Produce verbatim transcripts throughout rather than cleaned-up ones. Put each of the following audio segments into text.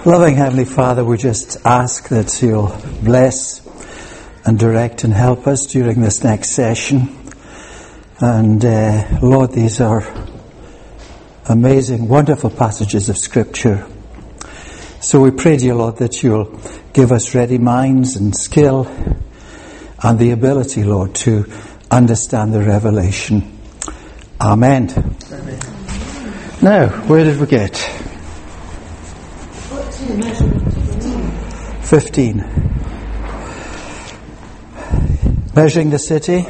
Loving Heavenly Father, we just ask that you'll bless and direct and help us during this next session. And uh, Lord, these are amazing, wonderful passages of Scripture. So we pray to you, Lord, that you'll give us ready minds and skill and the ability, Lord, to understand the revelation. Amen. Amen. Now, where did we get? Fifteen. Measuring the city.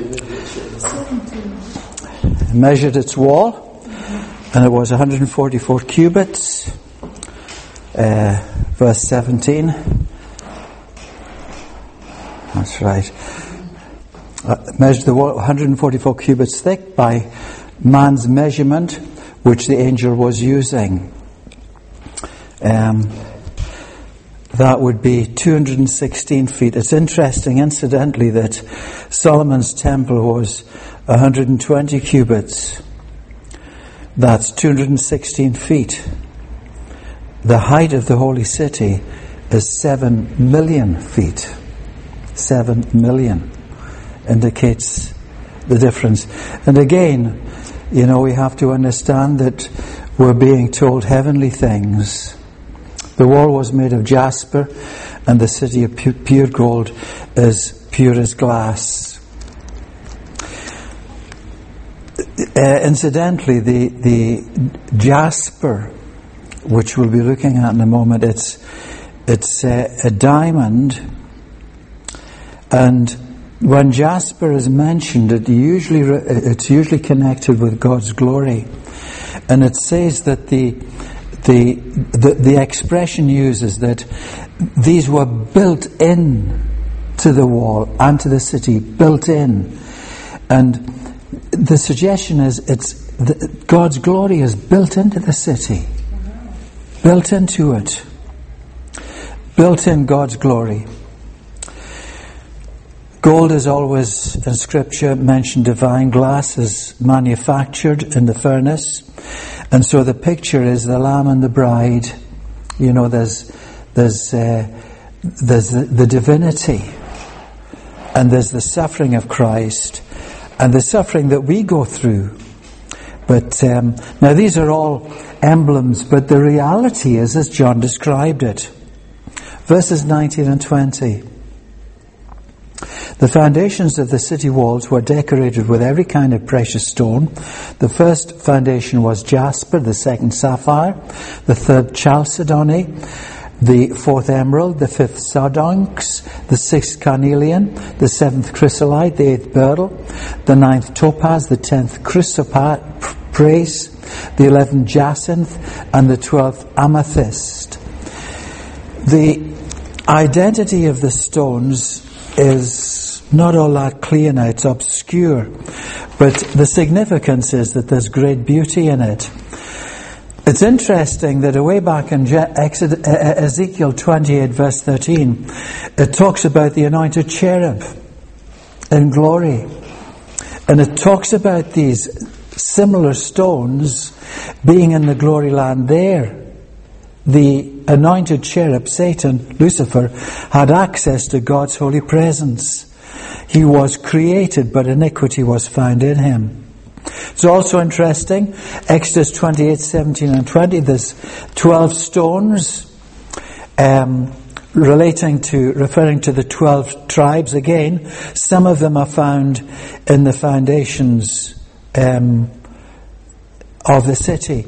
Measured its wall, and it was one hundred forty-four cubits. Uh, verse seventeen. That's right. Uh, measured the wall one hundred forty-four cubits thick by man's measurement, which the angel was using. Um, that would be two hundred sixteen feet. It's interesting, incidentally, that Solomon's temple was one hundred twenty cubits. That's two hundred sixteen feet. The height of the holy city is seven million feet. seven million indicates the difference. And again, you know, we have to understand that we're being told heavenly things. The wall was made of jasper, and the city of pure gold is pure as glass. Uh, incidentally, the the jasper, which we'll be looking at in a moment, it's it's uh, a diamond, and when jasper is mentioned, it usually it's usually connected with God's glory, and it says that the the the, the expression uses that these were built in to the wall and to the city, built in, and the suggestion is it's the, God's glory is built into the city, built into it, built in God's glory. Gold is always, in Scripture, mentioned divine. Glass is manufactured in the furnace. And so the picture is the Lamb and the bride. You know, there's there's uh, there's the, the divinity, and there's the suffering of Christ, and the suffering that we go through. But um, now these are all emblems, but the reality is as John described it. Verses nineteen and twenty. The foundations of the city walls were decorated with every kind of precious stone. The first foundation was jasper, the second sapphire, the third chalcedony, the fourth emerald, the fifth sardonyx, the sixth carnelian, the seventh chrysolite, the eighth beryl, the ninth topaz, the tenth chrysoprase, the eleventh jacinth, and the twelfth amethyst. The identity of the stones is not all that clear now, it's obscure. But the significance is that there's great beauty in it. It's interesting that way back in Exodus, Ezekiel twenty-eight verse thirteen, it talks about the anointed cherub in glory. And it talks about these similar stones being in the glory land there. The anointed cherub, Satan, Lucifer, had access to God's holy presence. He was created, but iniquity was found in him. It's also interesting, Exodus twenty-eight, seventeen and twenty, there's twelve stones um, relating to, referring to the twelve tribes again. Some of them are found in the foundations um, of the city.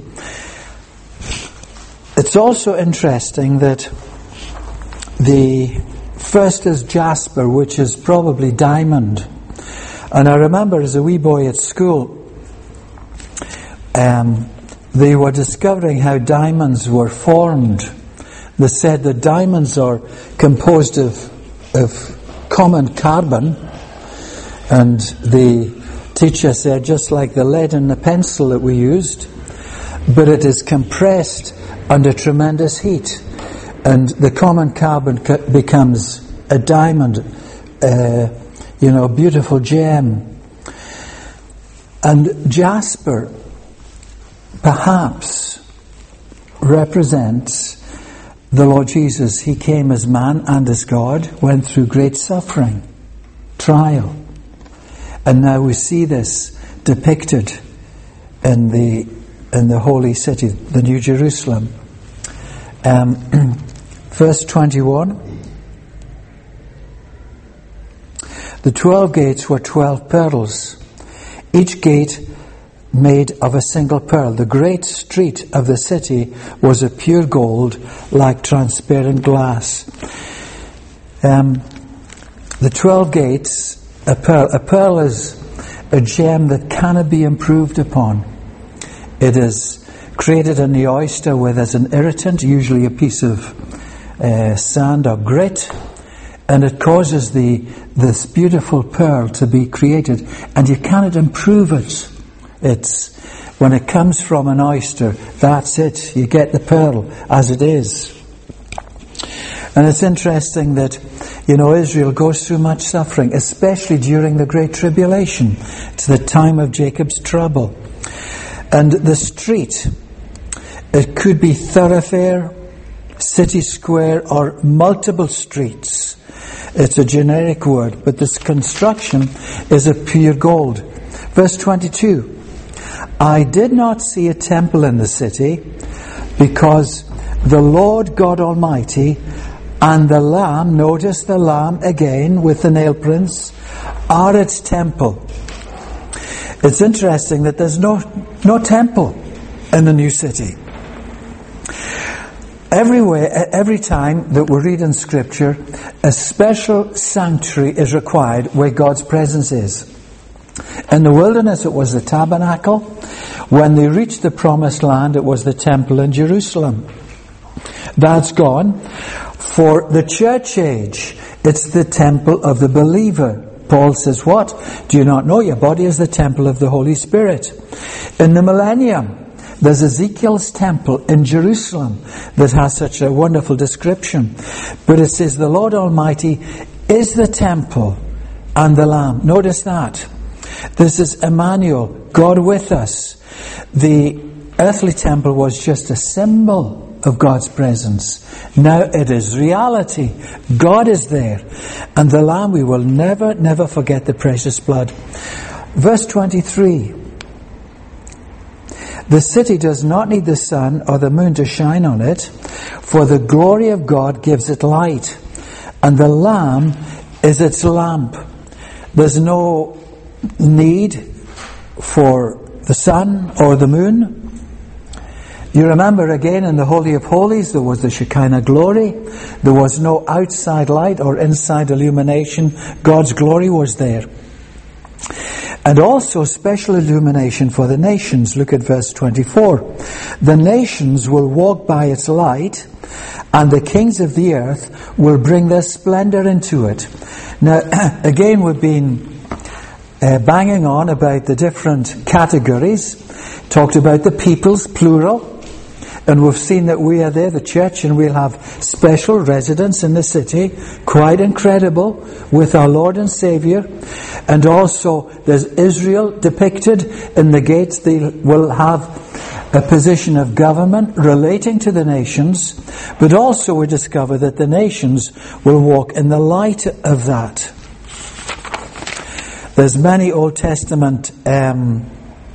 It's also interesting that the first is jasper, which is probably diamond. And I remember as a wee boy at school, um, they were discovering how diamonds were formed. They said that diamonds are composed of, of common carbon, and the teacher said just like the lead in the pencil that we used, but it is compressed under tremendous heat, and the common carbon becomes a diamond, uh, you know, a beautiful gem. And jasper perhaps represents the Lord Jesus, he came as man and as God, went through great suffering, trial. And now we see this depicted in the in the holy city, the New Jerusalem. Um, verse twenty-one. The twelve gates were twelve pearls, each gate made of a single pearl. The great street of the city was of pure gold, like transparent glass. Um, the twelve gates, a pearl. A pearl is a gem that cannot be improved upon. It is created in the oyster where there's an irritant, usually a piece of uh, sand or grit, and it causes the this beautiful pearl to be created, and you cannot improve it. It's when it comes from an oyster, that's it. You get the pearl as it is. And it's interesting that, you know, Israel goes through much suffering, especially during the Great Tribulation. It's the time of Jacob's trouble. And the street, it could be thoroughfare, city square, or multiple streets. It's a generic word, but this construction is of pure gold. Verse twenty-two. I did not see a temple in the city, because the Lord God Almighty and the Lamb, notice the Lamb again with the nail prints, are its temple. It's interesting that there's no no temple in the new city. Everywhere, every time that we read in Scripture, a special sanctuary is required where God's presence is. In the wilderness it was the tabernacle. When they reached the promised land, it was the temple in Jerusalem. That's gone. For the church age, it's the temple of the believer. Paul says, what? Do you not know your body is the temple of the Holy Spirit? In the millennium, there's Ezekiel's temple in Jerusalem that has such a wonderful description. But it says the Lord Almighty is the temple and the Lamb. Notice that. This is Emmanuel, God with us. The earthly temple was just a symbol of God's presence. Now it is reality. God is there. And the Lamb, we will never, never forget the precious blood. Verse twenty-three. The city does not need the sun or the moon to shine on it, for the glory of God gives it light, and the Lamb is its lamp. There's no need for the sun or the moon. You remember again in the Holy of Holies there was the Shekinah glory. There was no outside light or inside illumination. God's glory was there. And also special illumination for the nations. Look at verse twenty-four. The nations will walk by its light, and the kings of the earth will bring their splendor into it. Now, again, we've been uh, banging on about the different categories. Talked about the peoples, plural. And we've seen that we are there, the church, and we'll have special residence in the city. Quite incredible, with our Lord and Saviour. And also there's Israel depicted in the gates. They will have a position of government relating to the nations. But also we discover that the nations will walk in the light of that. There's many Old Testament um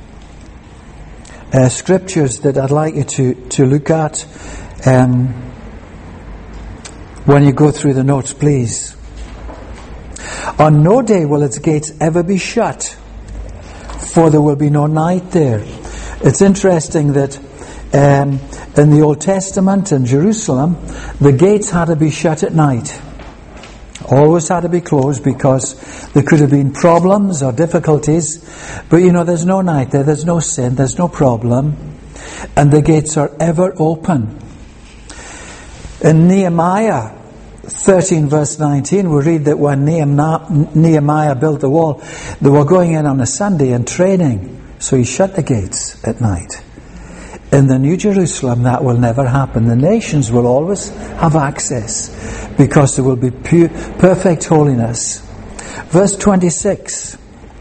Uh, scriptures that I'd like you to, to look at um, when you go through the notes, please. On no day will its gates ever be shut, for there will be no night there. It's interesting that um, in the Old Testament in Jerusalem, the gates had to be shut at night. Always had to be closed because there could have been problems or difficulties. But you know, there's no night there, there's no sin, there's no problem. And the gates are ever open. In Nehemiah thirteen verse nineteen, we read that when Nehemiah built the wall, they were going in on a Sunday and training. So he shut the gates at night. In the New Jerusalem, that will never happen. The nations will always have access because there will be pure, perfect holiness. Verse twenty-six.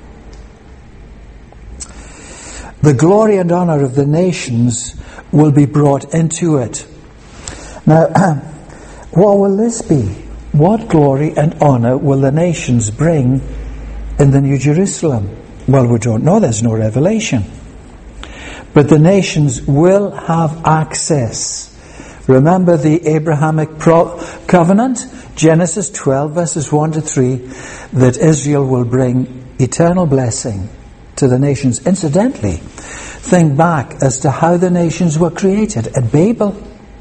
The glory and honor of the nations will be brought into it. Now, what will this be? What glory and honour will the nations bring in the New Jerusalem? Well, we don't know. There's no revelation. But the nations will have access. Remember the Abrahamic pro- covenant? Genesis twelve verses one to three, that Israel will bring eternal blessing to the nations. Incidentally, think back as to how the nations were created at Babel.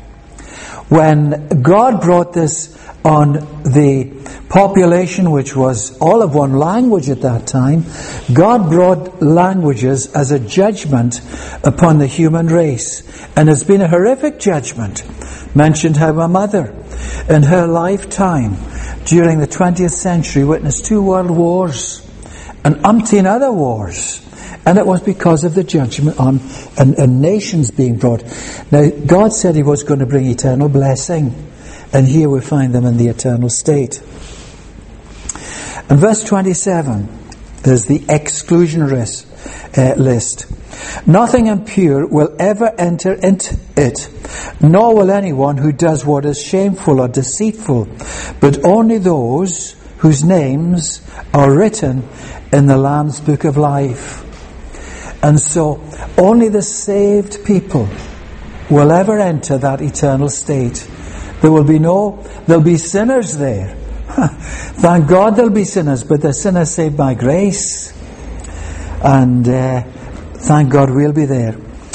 When God brought this on the population, which was all of one language at that time, God brought languages as a judgment upon the human race. And it's been a horrific judgment. Mentioned how my mother, in her lifetime, during the twentieth century, witnessed two world wars and umpteen other wars. And it was because of the judgment on and, and nations being brought. Now, God said He was going to bring eternal blessing. And here we find them in the eternal state. And verse twenty-seven is the exclusionary uh, list. Nothing impure will ever enter into it, nor will anyone who does what is shameful or deceitful, but only those whose names are written in the Lamb's Book of Life. And so, only the saved people will ever enter that eternal state. There will be no, there'll be sinners there. Thank God there'll be sinners, but they're sinners saved by grace. And uh, thank God we'll be there.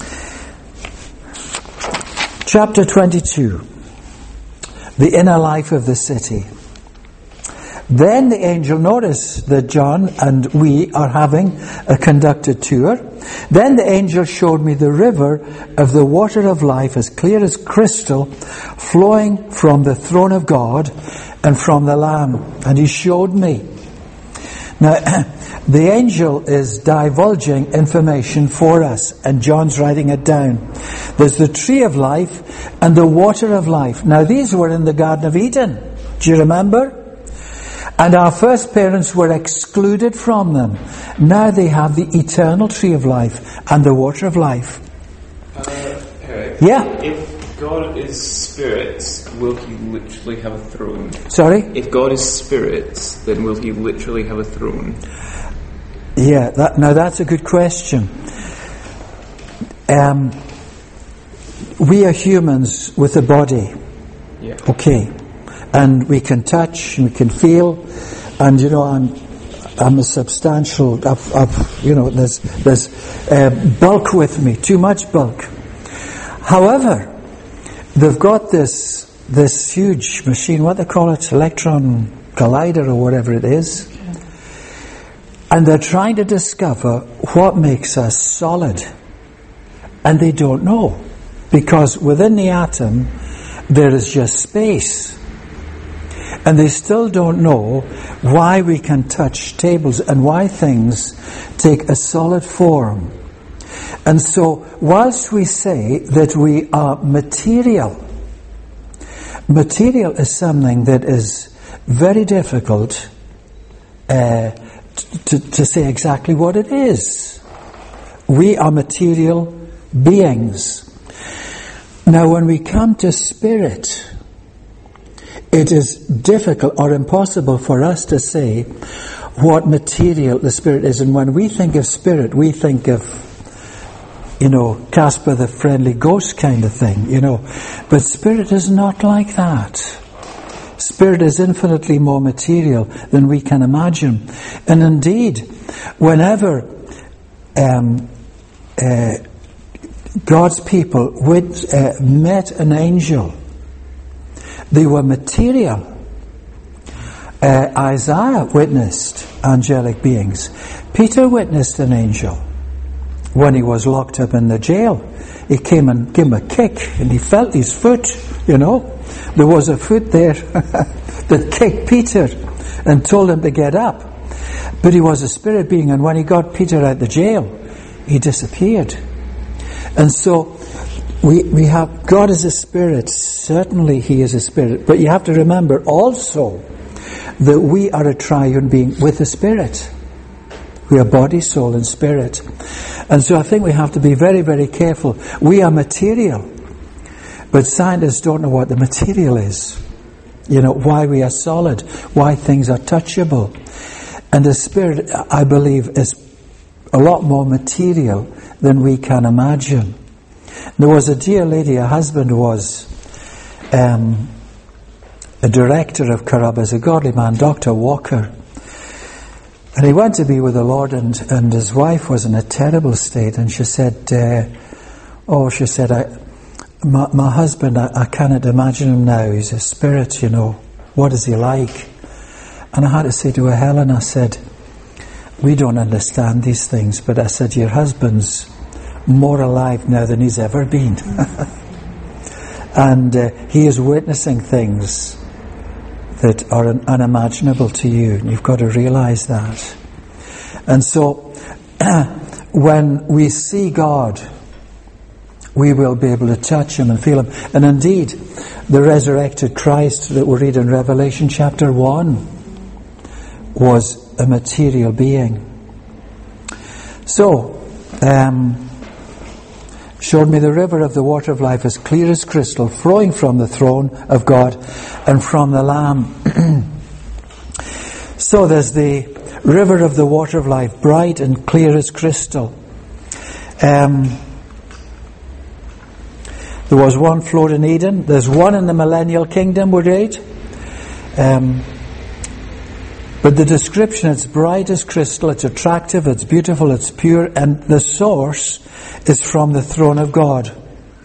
Chapter twenty-two. The inner life of the city. Then the angel, notice that John and we are having a conducted tour. Then the angel showed me the river of the water of life, as clear as crystal, flowing from the throne of God and from the Lamb. And he showed me. Now, the angel is divulging information for us, and John's writing it down. There's the tree of life and the water of life. Now, these were in the Garden of Eden. Do you remember? And our first parents were excluded from them. Now they have the eternal tree of life and the water of life. Uh, Eric, yeah. If God is spirit, will He literally have a throne? Sorry? If God is spirit, then will He literally have a throne? Yeah, that, now that's a good question. Um, we are humans with a body. Yeah. Okay. And we can touch, and we can feel, and you know, I'm, I'm a substantial. I've, I've, you know, there's, there's uh, bulk with me, too much bulk. However, they've got this, this huge machine, what they call it, electron collider or whatever it is, and they're trying to discover what makes us solid, and they don't know, because within the atom there is just space. And they still don't know why we can touch tables and why things take a solid form. And so, whilst we say that we are material, material is something that is very difficult uh, to, to say exactly what it is. We are material beings. Now, when we come to spirit, it is difficult or impossible for us to say what material the spirit is. And when we think of spirit, we think of, you know, Casper the Friendly Ghost kind of thing, you know. But spirit is not like that. Spirit is infinitely more material than we can imagine. And indeed, whenever um, uh, God's people would, uh, met an angel, they were material. Uh, Isaiah witnessed angelic beings. Peter witnessed an angel when he was locked up in the jail. He came and gave him a kick, and he felt his foot, you know. There was a foot there that kicked Peter and told him to get up. But he was a spirit being, and when he got Peter out of the jail, he disappeared. And so We we have, God is a spirit. Certainly He is a spirit. But you have to remember also that we are a triune being with a spirit. We are body, soul and spirit. And so I think we have to be very, very careful. We are material. But scientists don't know what the material is. You know, why we are solid, why things are touchable. And the Spirit, I believe, is a lot more material than we can imagine. There was a dear lady, her husband was um, a director of Carrabba's, a godly man, Doctor Walker. And he went to be with the Lord, and, and his wife was in a terrible state. And she said, uh, oh, she said, I, my, my husband, I, I cannot imagine him now. He's a spirit, you know. What is he like? And I had to say to her, Helen, I said, we don't understand these things, but I said, your husband's more alive now than he's ever been. And uh, he is witnessing things that are un- unimaginable to you, and you've got to realize that. And so, when we see God, we will be able to touch Him and feel Him. And indeed, the resurrected Christ that we read in Revelation chapter one was a material being. So, um, showed me the river of the water of life as clear as crystal, flowing from the throne of God and from the Lamb. So there's the river of the water of life, bright and clear as crystal. Um, there was one flowed in Eden. There's one in the millennial kingdom, we read. Um, but the description, it's bright as crystal, it's attractive, it's beautiful, it's pure, and the source is from the throne of God.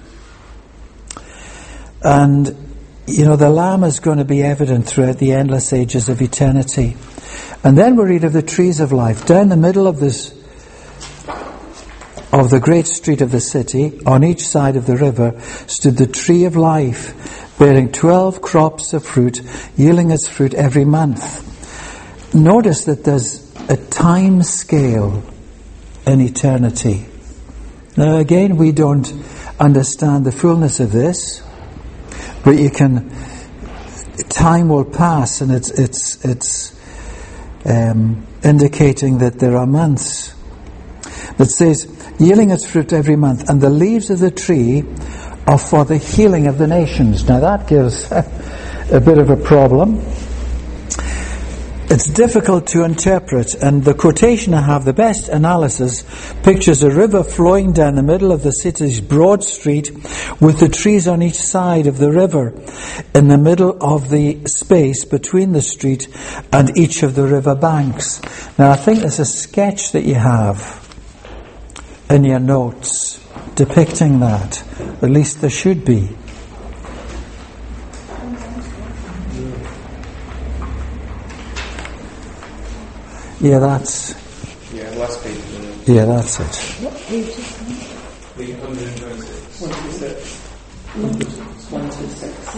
And, you know, the Lamb is going to be evident throughout the endless ages of eternity. And then we read of the trees of life. Down the middle of this, of the great street of the city, on each side of the river, stood the tree of life, bearing twelve crops of fruit, yielding its fruit every month. Notice that there's a time scale in eternity. Now again, we don't understand the fullness of this, but you can, time will pass, and it's it's it's um, indicating that there are months. It says, yielding its fruit every month, and the leaves of the tree are for the healing of the nations. Now that gives a bit of a problem. It's difficult to interpret, and the quotation I have, the best analysis, pictures a river flowing down the middle of the city's broad street with the trees on each side of the river in the middle of the space between the street and each of the river banks. Now I think there's a sketch that you have in your notes depicting that. At least there should be. Yeah, that's... Yeah, last page. Yeah, that's it. What page is that? The one hundred twenty-six. one twenty-six. one twenty-six.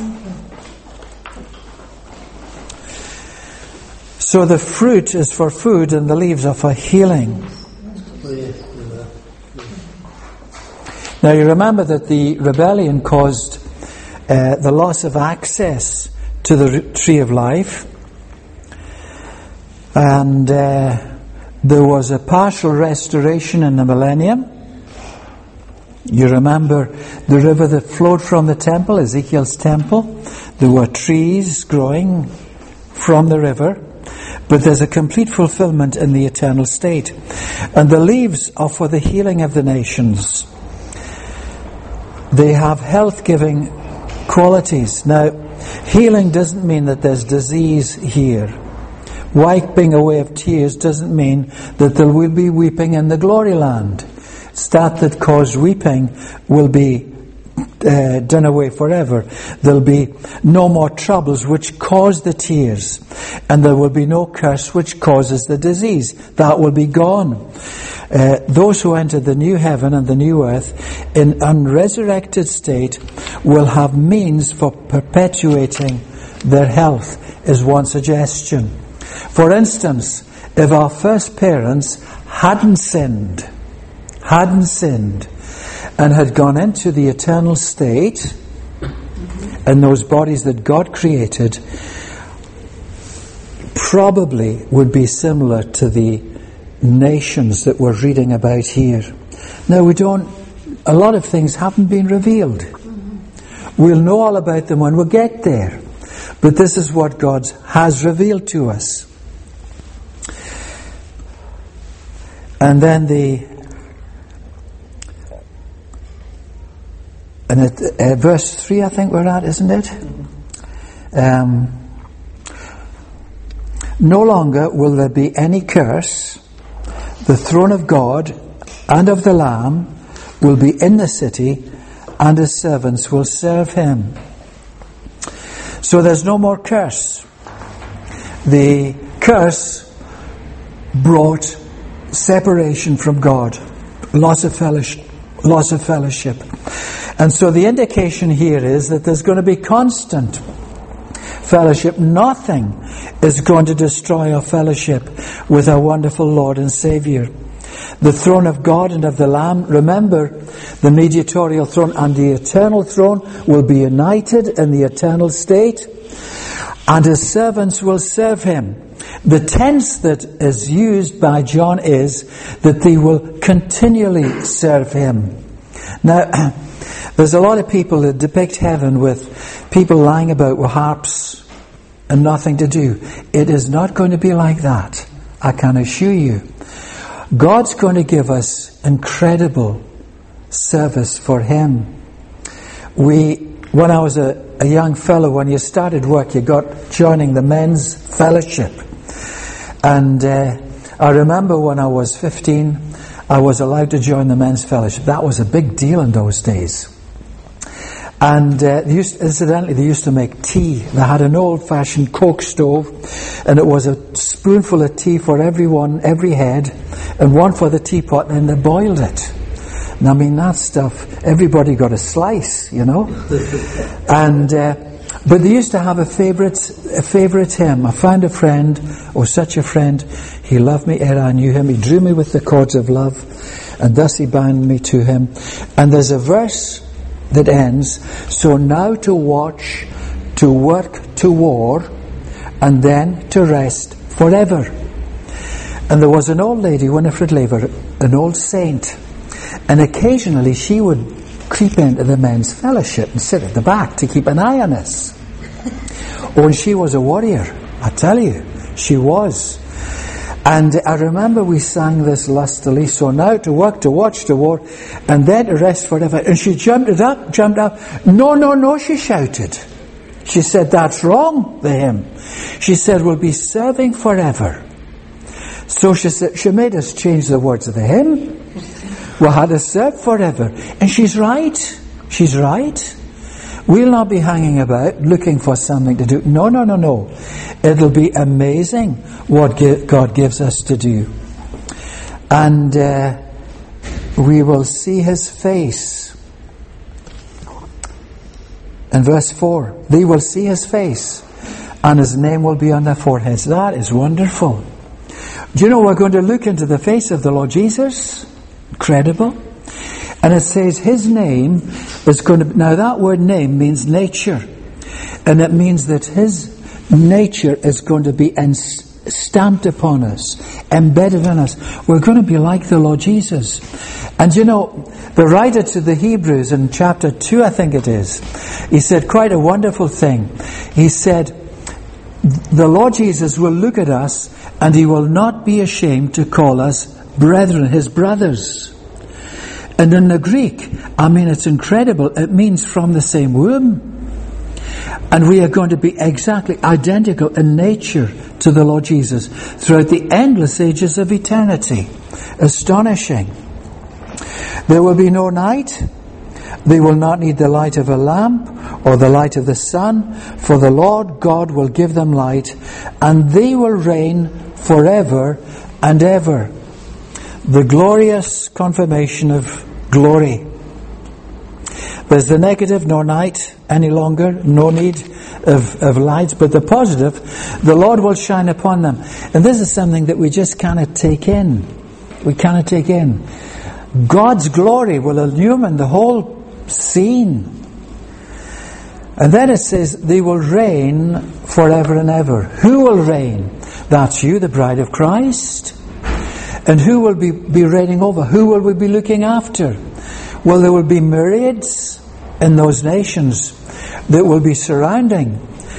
So the fruit is for food and the leaves are for healing. Now you remember that the rebellion caused uh, the loss of access to the tree of life. And uh, there was a partial restoration in the millennium. You remember the river that flowed from the temple, Ezekiel's temple. There were trees growing from the river. But there's a complete fulfillment in the eternal state. And the leaves are for the healing of the nations. They have health-giving qualities. Now, healing doesn't mean that there's disease here. Wiping away of tears doesn't mean that there will be weeping in the glory land. It's that that caused weeping will be uh, done away forever. There'll be no more troubles which cause the tears, and there will be no curse which causes the disease. That will be gone. Uh, those who enter the new heaven and the new earth in unresurrected state will have means for perpetuating their health, is one suggestion. For instance, if our first parents hadn't sinned, hadn't sinned, and had gone into the eternal state, and those bodies that God created probably would be similar to the nations that we're reading about here. Now we don't, a lot of things haven't been revealed. We'll know all about them when we get there. But this is what God has revealed to us. And then the and it, uh, verse three, I think we're at, isn't it? Um, no longer will there be any curse. The throne of God and of the Lamb will be in the city, and his servants will serve him. So there's no more curse. The curse brought separation from God, loss of fellowship, loss of fellowship. And so the indication here is that there's going to be constant fellowship. Nothing is going to destroy our fellowship with our wonderful Lord and Saviour. The throne of God and of the Lamb, remember, the mediatorial throne and the eternal throne will be united in the eternal state, and his servants will serve him. The tense that is used by John is that they will continually serve him. Now, there's a lot of people that depict heaven with people lying about with harps and nothing to do. It is not going to be like that, I can assure you. God's going to give us incredible service for him. We, when I was a, a young fellow, when you started work, you got joining the men's fellowship. And uh, I remember when I was fifteen, I was allowed to join the men's fellowship. That was a big deal in those days. And uh, they used, incidentally, they used to make tea. They had an old-fashioned coke stove, and it was a spoonful of tea for everyone, every head, and one for the teapot, and they boiled it. And I mean, that stuff, everybody got a slice, you know. and uh, But they used to have a favourite a favourite hymn. I found a friend, oh, such a friend, he loved me ere I knew him. He drew me with the cords of love, and thus he bound me to him. And there's a verse that ends, so now to watch, to work, to war, and then to rest forever. And there was an old lady, Winifred Laver, an old saint, and occasionally she would creep into the men's fellowship and sit at the back to keep an eye on us. Oh, and she was a warrior, I tell you, she was. And I remember we sang this lustily, so now to work, to watch, to war, and then to rest forever. And she jumped it up, jumped up. No, no, no, she shouted. She said, that's wrong, the hymn. She said, we'll be serving forever. So she said, she made us change the words of the hymn. We had to serve forever. And she's right. She's right. We'll not be hanging about looking for something to do. No, no, no, no. It'll be amazing what God gives us to do. And uh, we will see his face. In verse four, they will see his face, and his name will be on their foreheads. That is wonderful. Do you know we're going to look into the face of the Lord Jesus? Incredible. And it says his name is going to... Now that word name means nature. And it means that his nature is going to be stamped upon us, embedded in us. We're going to be like the Lord Jesus. And you know, the writer to the Hebrews in chapter two, I think it is, he said quite a wonderful thing. He said, the Lord Jesus will look at us and he will not be ashamed to call us brethren, his brothers. And in the Greek, I mean, it's incredible. It means from the same womb. And we are going to be exactly identical in nature to the Lord Jesus throughout the endless ages of eternity. Astonishing. There will be no night. They will not need the light of a lamp or the light of the sun, for the Lord God will give them light, and they will reign forever and ever. The glorious confirmation of glory. There's the negative, no night any longer, no need of, of lights, but the positive, the Lord will shine upon them. And this is something that we just cannot take in. We cannot take in. God's glory will illumine the whole scene. And then it says, they will reign forever and ever. Who will reign? That's you, the bride of Christ. And who will be, be reigning over? Who will we be looking after? Well, there will be myriads in those nations that will be surrounding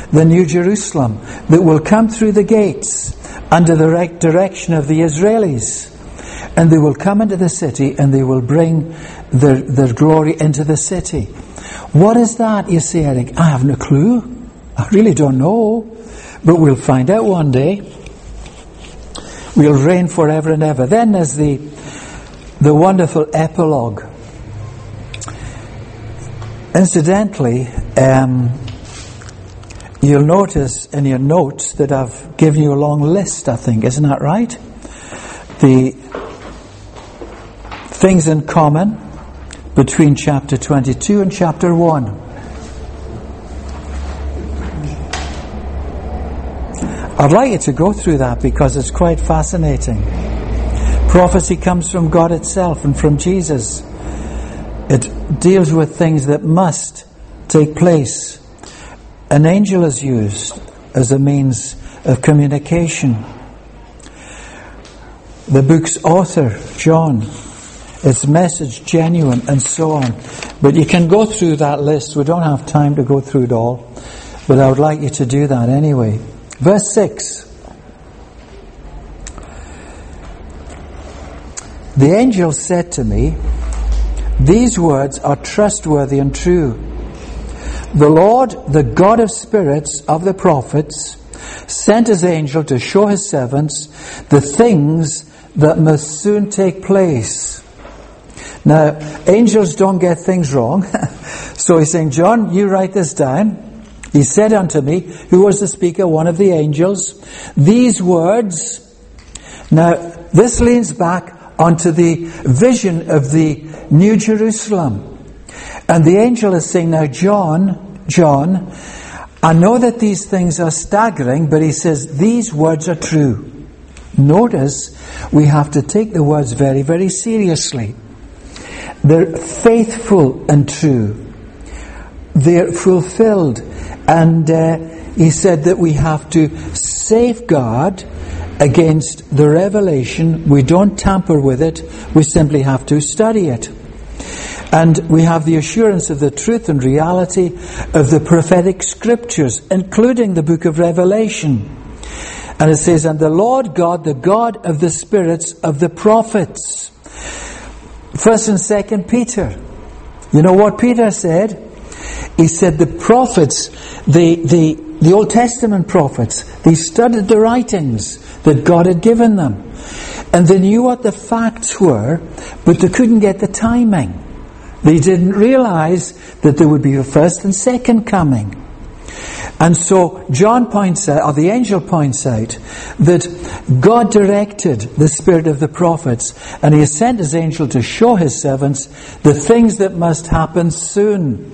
the New Jerusalem, that will come through the gates under the right direction of the Israelis. And they will come into the city and they will bring their, their glory into the city. What is that, you say, Eric? I have no clue. I really don't know. But we'll find out one day. We'll reign forever and ever. Then there's the, the wonderful epilogue. Incidentally, um, you'll notice in your notes that I've given you a long list, I think. Isn't that right? The things in common between chapter twenty-two and chapter one. I'd like you to go through that because it's quite fascinating. Prophecy comes from God itself and from Jesus. It deals with things that must take place. An angel is used as a means of communication. The book's author, John, its message genuine, and so on. But you can go through that list. We don't have time to go through it all, but I would like you to do that anyway. Verse six. The angel said to me, "These words are trustworthy and true. The Lord, the God of spirits of the prophets, sent his angel to show his servants the things that must soon take place." Now, angels don't get things wrong. So he's saying, John, you write this down. He said unto me, who was the speaker? One of the angels. These words. Now, this leans back onto the vision of the New Jerusalem. And the angel is saying, now John, John, I know that these things are staggering, but he says, these words are true. Notice, we have to take the words very, very seriously. They're faithful and true. They're fulfilled. And uh, he said that we have to safeguard against the revelation. We don't tamper with it. We simply have to study it. And we have the assurance of the truth and reality of the prophetic scriptures, including the book of Revelation. And it says, and the Lord God, the God of the spirits of the prophets. First and Second Peter. You know what Peter said? He said the prophets, the, the, the Old Testament prophets, they studied the writings that God had given them. And they knew what the facts were, but they couldn't get the timing. They didn't realize that there would be a first and second coming. And so John points out, or the angel points out, that God directed the spirit of the prophets, and he has sent his angel to show his servants the things that must happen soon.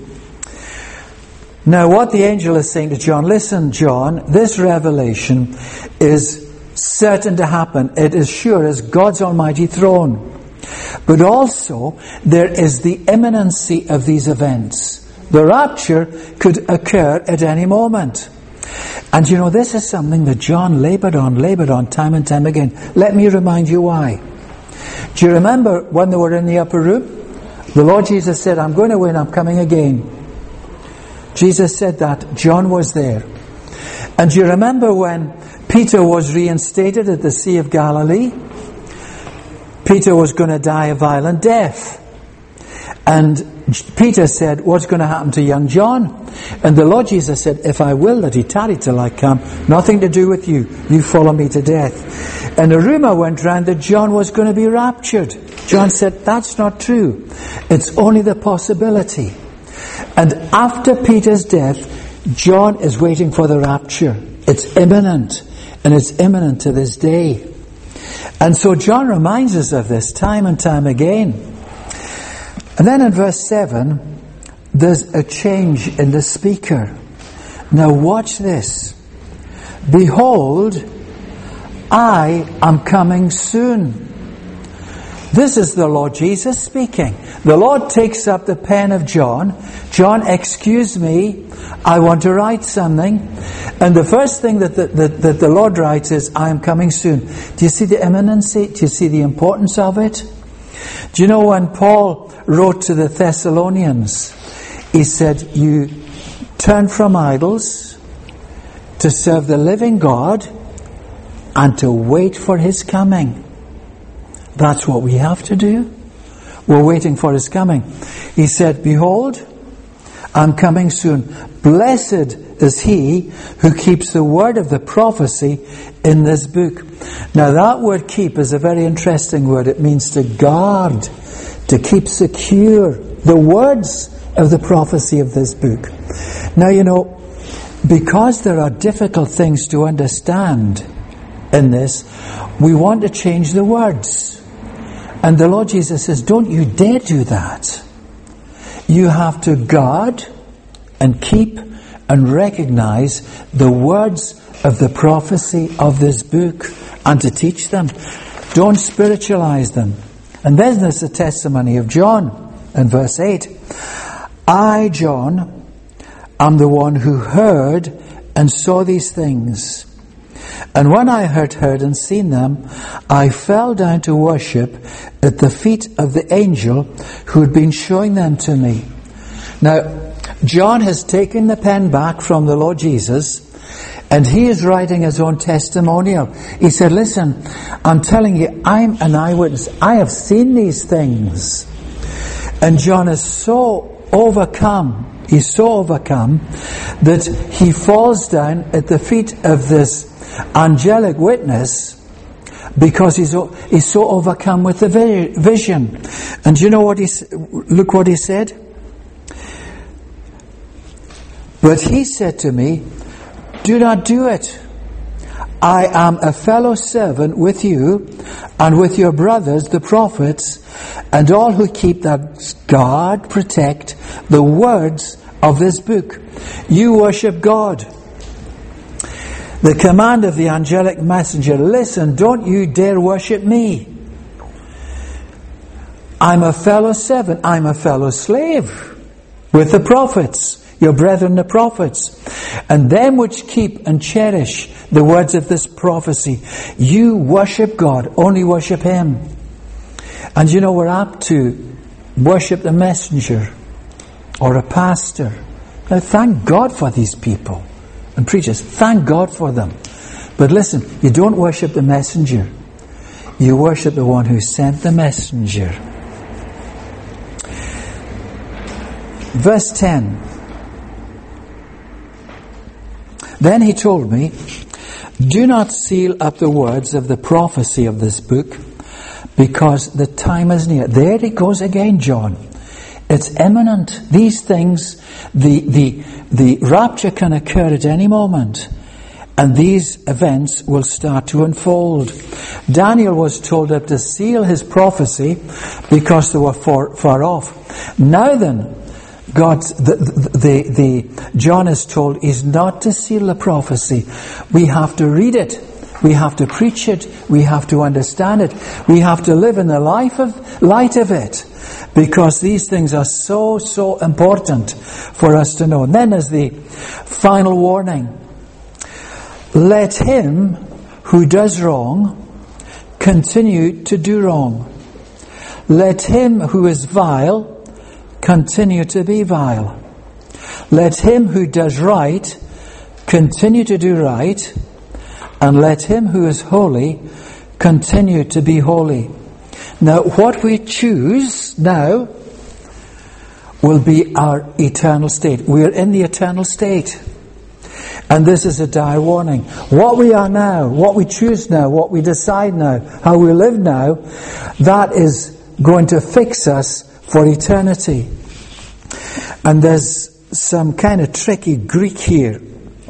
Now what the angel is saying to John, listen John, this revelation is certain to happen. It is sure as God's almighty throne. But also, there is the imminency of these events. The rapture could occur at any moment. And you know, this is something that John labored on, labored on time and time again. Let me remind you why. Do you remember when they were in the upper room? The Lord Jesus said, I'm going away and I'm coming again. Jesus said that. John was there. And do you remember when Peter was reinstated at the Sea of Galilee? Peter was going to die a violent death. And Peter said, what's going to happen to young John? And the Lord Jesus said, if I will that he tarry till I come, nothing to do with you. You follow me to death. And a rumor went round that John was going to be raptured. John said, that's not true. It's only the possibility. And after Peter's death, John is waiting for the rapture. It's imminent. And it's imminent to this day. And so John reminds us of this time and time again. And then in verse seven, there's a change in the speaker. Now watch this. Behold, I am coming soon. This is the Lord Jesus speaking. The Lord takes up the pen of John. John, excuse me, I want to write something. And the first thing that the, that, that the Lord writes is, I am coming soon. Do you see the imminency? Do you see the importance of it? Do you know when Paul wrote to the Thessalonians, he said, you turn from idols, to serve the living God and to wait for His coming. That's what we have to do. We're waiting for His coming. He said, behold, I'm coming soon. Blessed is he who keeps the word of the prophecy in this book. Now that word keep is a very interesting word. It means to guard, to keep secure the words of the prophecy of this book. Now, you know, because there are difficult things to understand in this, we want to change the words. And the Lord Jesus says, don't you dare do that. You have to guard and keep and recognize the words of the prophecy of this book and to teach them. Don't spiritualize them. And then there's the testimony of John in verse eight. I, John, am the one who heard and saw these things. And when I had heard and seen them, I fell down to worship at the feet of the angel who had been showing them to me. Now, John has taken the pen back from the Lord Jesus, and he is writing his own testimonial. He said, listen, I'm telling you, I'm an eyewitness. I have seen these things. And John is so overcome, he's so overcome, that he falls down at the feet of this angelic witness because he's he's so overcome with the vision. And you know what he look what he said? But he said to me, do not do it. I am a fellow servant with you and with your brothers, the prophets, and all who keep that guard, protect the words of this book. You worship God. The command of the angelic messenger, listen, don't you dare worship me. I'm a fellow servant, I'm a fellow slave with the prophets, your brethren the prophets, and them which keep and cherish the words of this prophecy. You worship God, only worship Him. And you know, we're apt to worship the messenger or a pastor. Now thank God for these people and preachers. Thank God for them. But listen, you don't worship the messenger. You worship the one who sent the messenger. Verse ten. Then he told me, do not seal up the words of the prophecy of this book, because the time is near. There it goes again, John. It's imminent. These things, the, the, the rapture can occur at any moment. And these events will start to unfold. Daniel was told that to seal his prophecy because they were far, far off. Now then, God, the, the, the, John is told is not to seal the prophecy. We have to read it. We have to preach it. We have to understand it. We have to live in the life of, light of it. Because these things are so, so important for us to know. And then there's the final warning. Let him who does wrong continue to do wrong. Let him who is vile continue to be vile. Let him who does right continue to do right. And let him who is holy continue to be holy. Now, what we choose now will be our eternal state. We are in the eternal state. And this is a dire warning. What we are now, what we choose now, what we decide now, how we live now, that is going to fix us for eternity. And there's some kind of tricky Greek here.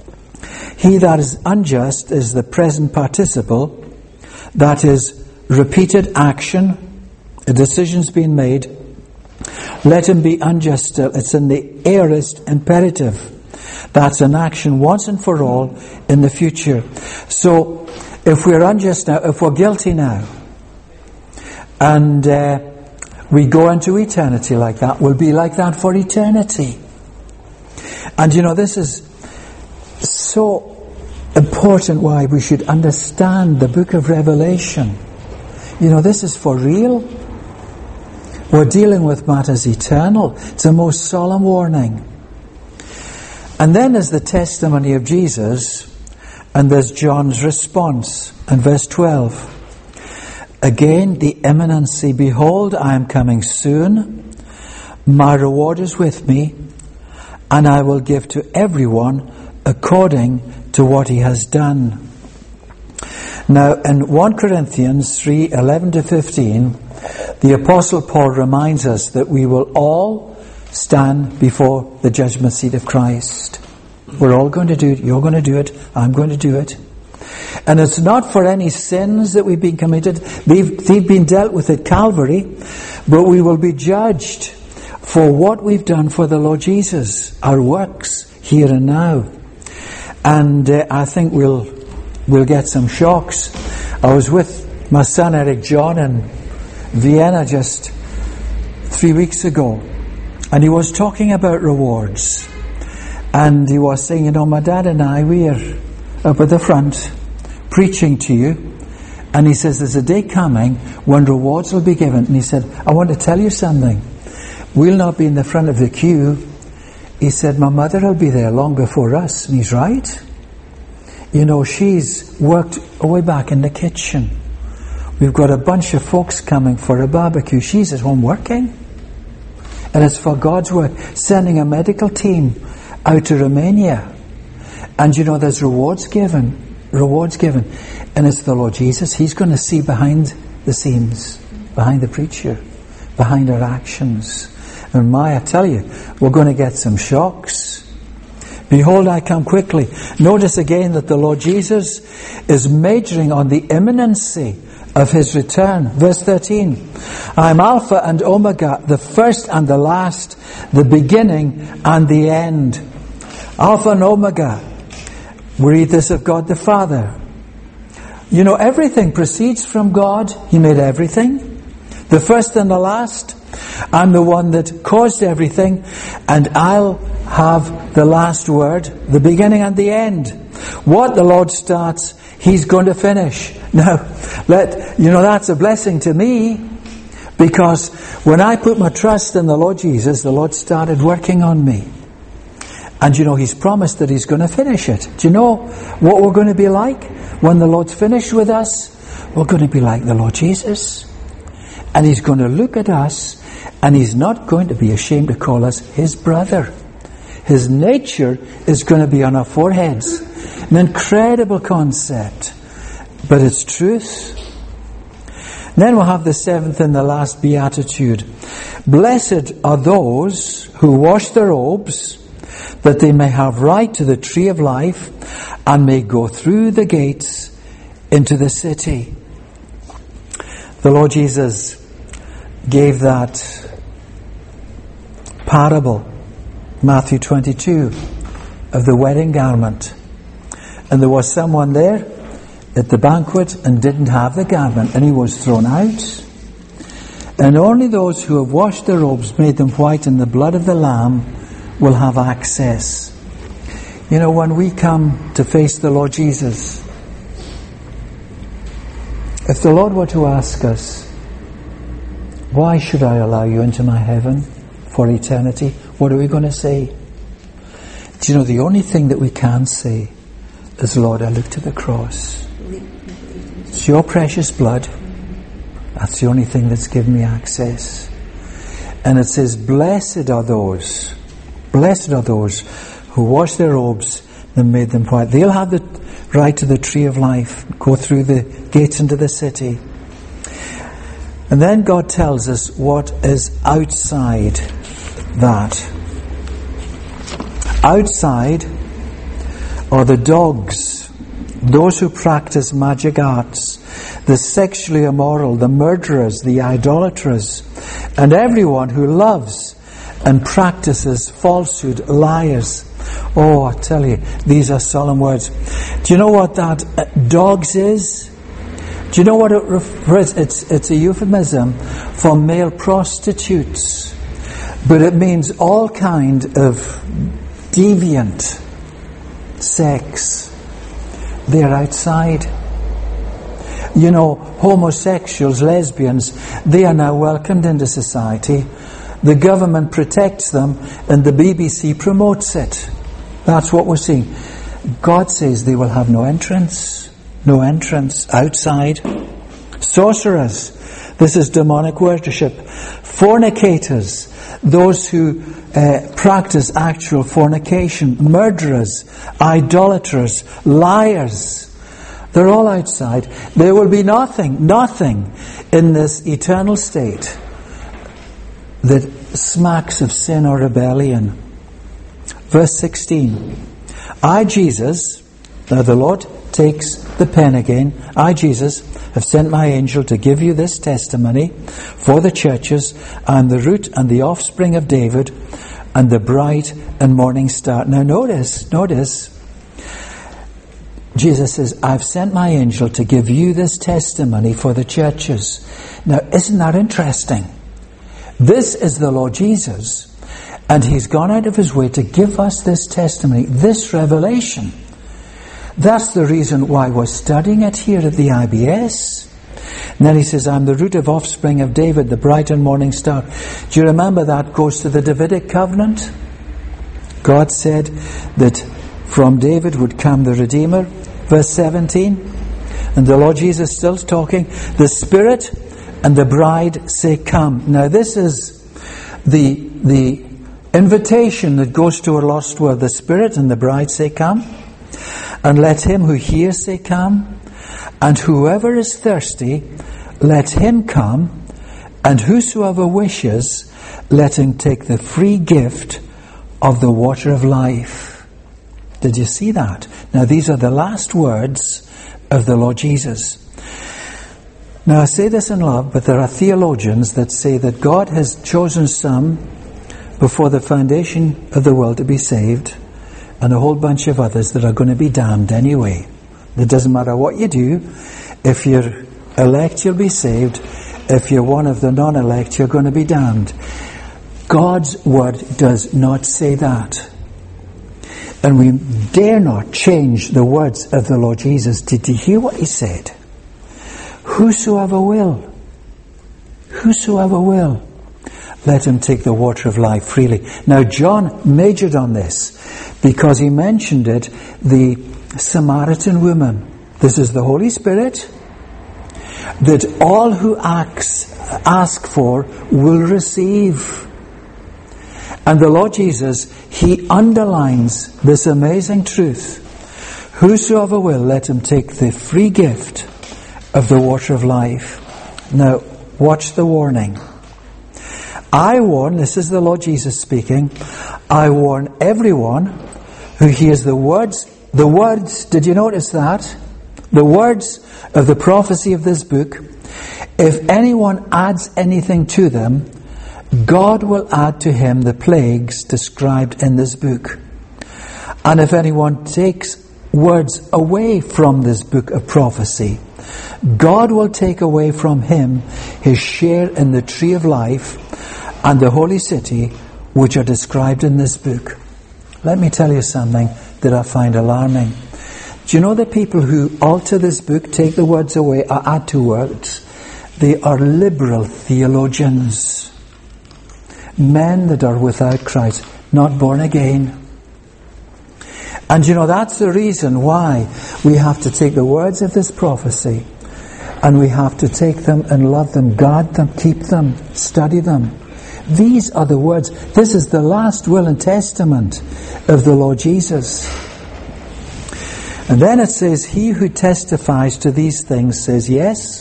He that is unjust is the present participle. That is repeated action. A decision's been made. Let him be unjust still. It's in the aorist imperative. That's an action once and for all in the future. So, if we're unjust now, if we're guilty now, and uh, we go into eternity like that, we'll be like that for eternity. And you know, this is so important why we should understand the book of Revelation. You know, this is for real. We're dealing with matters eternal. It's a most solemn warning. And then there's the testimony of Jesus And there's John's response in verse twelve. Again, the imminency, behold, I am coming soon. My reward is with me, and I will give to everyone according to what he has done. Now, in First Corinthians three, eleven to fifteen, the Apostle Paul reminds us that we will all stand before the judgment seat of Christ. We're all going to do it. You're going to do it. I'm going to do it. And it's not for any sins that we've been committed. They've, they've been dealt with at Calvary. But we will be judged for what we've done for the Lord Jesus. Our works here and now. And uh, I think we'll we'll get some shocks. I was with my son Eric John in Vienna just three weeks ago. And he was talking about rewards. And he was saying, you know, my dad and I, we are up at the front preaching to you. And he says, there's a day coming when rewards will be given. And he said, I want to tell you something. We'll not be in the front of the queue. He said, my mother will be there long before us. And he's right. You know, she's worked way back in the kitchen. We've got a bunch of folks coming for a barbecue. She's at home working. And it's for God's work. Sending a medical team out to Romania. And you know, there's rewards given. Rewards given. And it's the Lord Jesus. He's going to see behind the scenes. Behind the preacher. Behind our actions. And my, I tell you, we're going to get some shocks. Behold, I come quickly. Notice again that the Lord Jesus is majoring on the imminency of his return. Verse thirteen. I am Alpha and Omega, the first and the last, the beginning and the end. Alpha and Omega. We read this of God the Father. You know, everything proceeds from God. He made everything. The first and the last. I'm the one that caused everything, and I'll have the last word, the beginning and the end. What the Lord starts, He's going to finish. Now, let you know, that's a blessing to me, because when I put my trust in the Lord Jesus, the Lord started working on me. And you know, He's promised that He's going to finish it. Do you know what we're going to be like when the Lord's finished with us? We're going to be like the Lord Jesus. And He's going to look at us, and He's not going to be ashamed to call us His brother. His nature is going to be on our foreheads. An incredible concept, but it's truth. Then we'll have the seventh and the last beatitude. Blessed are those who wash their robes, that they may have right to the tree of life, and may go through the gates into the city. The Lord Jesus gave that parable, Matthew twenty-two, of the wedding garment. And there was someone there at the banquet and didn't have the garment, and he was thrown out. And only those who have washed their robes, made them white in the blood of the Lamb, will have access. You know, when we come to face the Lord Jesus, if the Lord were to ask us, why should I allow you into my heaven for eternity? What are we going to say? Do you know, the only thing that we can say is, Lord, I look to the cross. It's your precious blood. That's the only thing that's given me access. And it says, blessed are those, blessed are those who wash their robes and made them white. They'll have the right to the tree of life, go through the gates into the city. And then God tells us what is outside that. Outside are the dogs, those who practice magic arts, the sexually immoral, the murderers, the idolaters, and everyone who loves and practices falsehood, liars. Oh, I tell you, these are solemn words. Do you know what that uh, dogs is? Do you know what it refers? It's, it's a euphemism for male prostitutes. But it means all kind of deviant sex. They're outside. You know, homosexuals, lesbians, they are now welcomed into society. The government protects them, and the B B C promotes it. That's what we're seeing. God says they will have no entrance. No entrance outside. Sorcerers. This is demonic worship. Fornicators. Those who uh, practice actual fornication. Murderers. Idolaters. Liars. They're all outside. There will be nothing, nothing in this eternal state that smacks of sin or rebellion. Verse sixteen. I, Jesus, now the Lord takes the pen again. I, Jesus, have sent my angel to give you this testimony for the churches. I am the root and the offspring of David and the bright and morning star. Now notice, notice, Jesus says, I've sent my angel to give you this testimony for the churches. Now, isn't that interesting? This is the Lord Jesus, and He's gone out of His way to give us this testimony, this revelation. That's the reason why we're studying it here at the I B S. And then He says, I'm the root of offspring of David, the bright and morning star. Do you remember that goes to the Davidic covenant? God said that from David would come the Redeemer. Verse seventeen, and the Lord Jesus still talking, the Spirit and the bride say, come. Now this is the the invitation that goes to a lost world. The Spirit and the bride say, come. And let him who hears say, come. And whoever is thirsty, let him come. And whosoever wishes, let him take the free gift of the water of life. Did you see that? Now these are the last words of the Lord Jesus. Now I say this in love, but there are theologians that say that God has chosen some before the foundation of the world to be saved, and a whole bunch of others that are going to be damned anyway. It doesn't matter what you do. If you're elect, you'll be saved. If you're one of the non-elect, you're going to be damned. God's word does not say that. And we dare not change the words of the Lord Jesus. Did you hear what He said? Whosoever will, whosoever will, let him take the water of life freely. Now John majored on this because he mentioned it, the Samaritan woman. This is the Holy Spirit that all who acts, ask for will receive. And the Lord Jesus, He underlines this amazing truth. Whosoever will, let him take the free gift of the water of life. Now, watch the warning. I warn, this is the Lord Jesus speaking, I warn everyone who hears the words, the words, did you notice that? The words of the prophecy of this book. If anyone adds anything to them, God will add to him the plagues described in this book. And if anyone takes words away from this book of prophecy, God will take away from him his share in the tree of life and the holy city which are described in this book. Let me tell you something that I find alarming. Do you know the people who alter this book, take the words away, or add to words? They are liberal theologians. Men that are without Christ, not born again. And you know, that's the reason why we have to take the words of this prophecy and we have to take them and love them, guard them, keep them, study them. These are the words. This is the last will and testament of the Lord Jesus. And then it says, he who testifies to these things says, yes,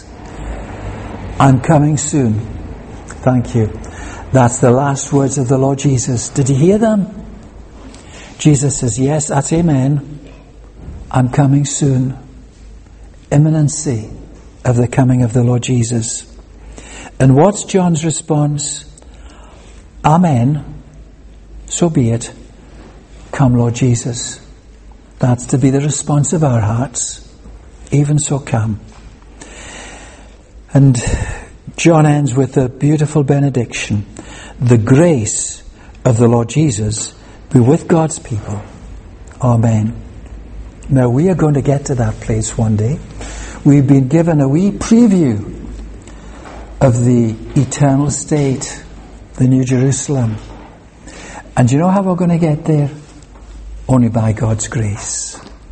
I'm coming soon. Thank you. That's the last words of the Lord Jesus. Did you hear them? Jesus says, yes, that's amen. I'm coming soon. Imminency of the coming of the Lord Jesus. And what's John's response? Amen. So be it. Come, Lord Jesus. That's to be the response of our hearts. Even so, come. And John ends with a beautiful benediction. The grace of the Lord Jesus be with God's people. Amen. Now we are going to get to that place one day. We've been given a wee preview of the eternal state, the New Jerusalem. And do you know how we're going to get there? Only by God's grace.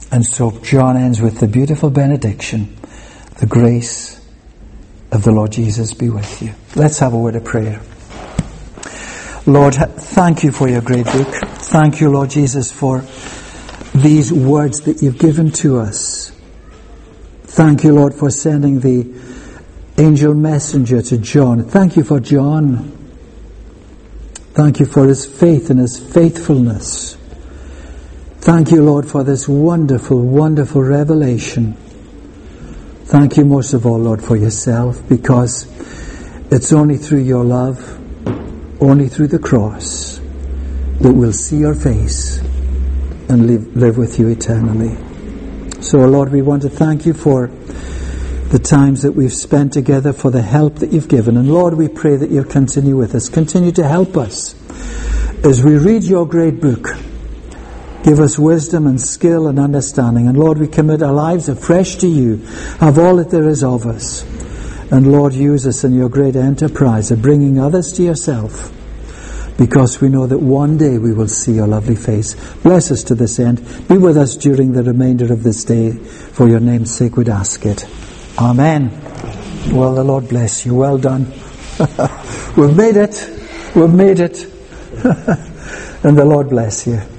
And so John ends with the beautiful benediction, the grace of the Lord Jesus be with you. Let's have a word of prayer. Lord, thank you for your great book. Thank you, Lord Jesus, for these words that you've given to us. Thank you, Lord, for sending the angel messenger to John. Thank you for John. Thank you for his faith and his faithfulness. Thank you, Lord, for this wonderful, wonderful revelation. Thank you most of all, Lord, for yourself, because it's only through your love, only through the cross, that we'll see your face and live, live with you eternally. So, Lord, we want to thank you for the times that we've spent together, for the help that you've given. And Lord, we pray that you'll continue with us. Continue to help us as we read your great book. Give us wisdom and skill and understanding. And Lord, we commit our lives afresh to you. Have all that there is of us. And Lord, use us in your great enterprise of bringing others to yourself, because we know that one day we will see your lovely face. Bless us to this end. Be with us during the remainder of this day. For your name's sake we'd ask it. Amen. Well, the Lord bless you. Well done. We've made it. We've made it. And the Lord bless you.